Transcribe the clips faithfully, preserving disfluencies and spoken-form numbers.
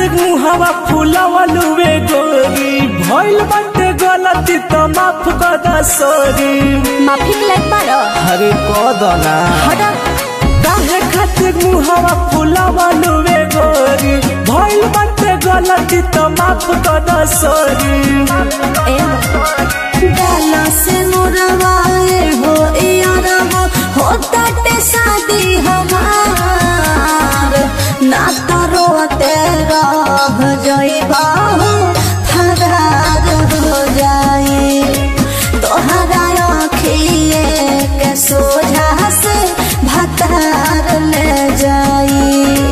खातिर मुहावा फुलावलुवे गोरी भइल बाटे गलती तो माफ कर द सॉरी माफी लायक बारो अरे कदना हटा काहे खातिर मुहावा फुलावलुवे गोरी भइल बाटे गलती तो माफ कर द सॉरी ए गाला से मुरवाए हो यारवा होता ते शादी हमार ना करो तेरा जइबा फरार हो जाए तोहरा आँखिए के सोझा से भतार ले जाए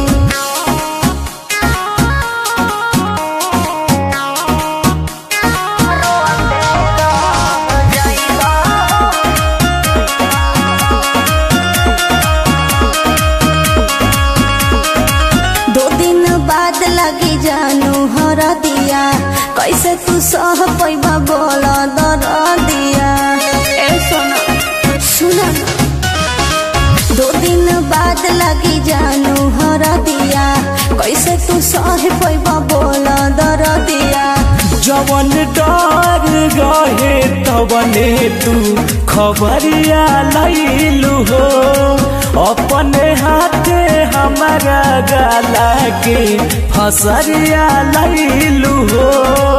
लगी जानू हर दिया कैसे तू सह पैबा बोला दर दिया ए सोना सुना दो दिन बाद लगी जानू हर दिया कैसे तू सह पैबा बोला दर दिया जवन डर रहे तवने तू खबरिया लैलू हो अपने हाथे हमारा गला के फसरिया लैलू हो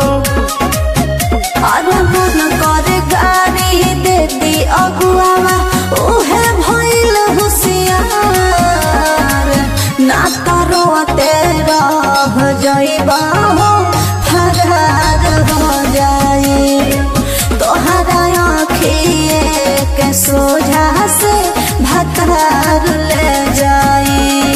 अरे मन करे गाड़ी दे दी अगुआवा ओहे भइल होशियार ना करो तेरा जइबा हो फरार हो जाए तोहरा आँखिए के सोझा से भतार ले जाए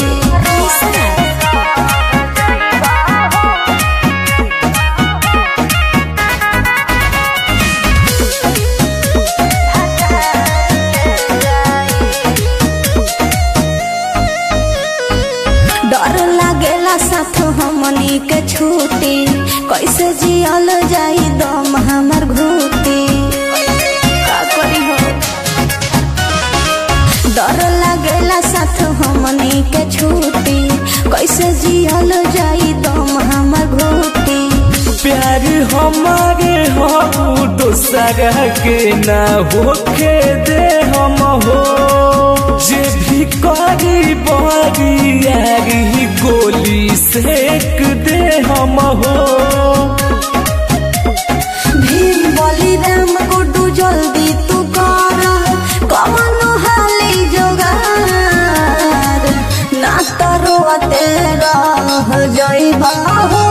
डर लागेला साथ हमनी के छूटी कैसे जियल जाई दम हमर घूटी का करी हो डर लागेला साथ हमनी के छूटी कैसे जियल जाई दम हमर घूटी प्यार हमारे हो दूसरा के ना होके दे हम हो जे भी करी बड़ी यारी गोली सेक दे हम हो भीम बोली राम गुड्डू जल्दी तू कर कमनो हाली जोगार ना तरो तेरा जइबा हो